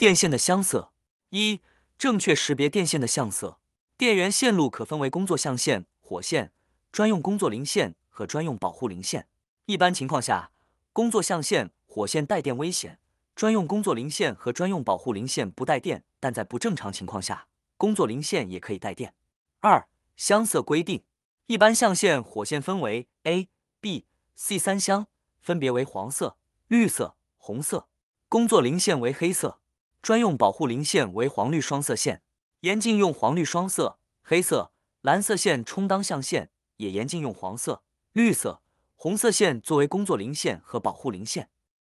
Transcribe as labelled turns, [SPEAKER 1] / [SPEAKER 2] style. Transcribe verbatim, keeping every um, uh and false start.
[SPEAKER 1] 电线的相色。一、正确识别电线的相色。电源线路可分为工作象线、火线、专用工作零线和专用保护零线。一般情况下，工作象线、火线带电危险，专用工作零线和专用保护零线不带电，但在不正常情况下，工作零线也可以带电。二、相色规定。一般象线、火线分为 A、B、C 三相，分别为黄色、绿色、红色。工作零线为黑色，专用保护零线为黄绿双色线。严禁用黄绿双色、黑色、蓝色线充当象线，也严禁用黄色、绿色、红色线作为工作零线和保护零线。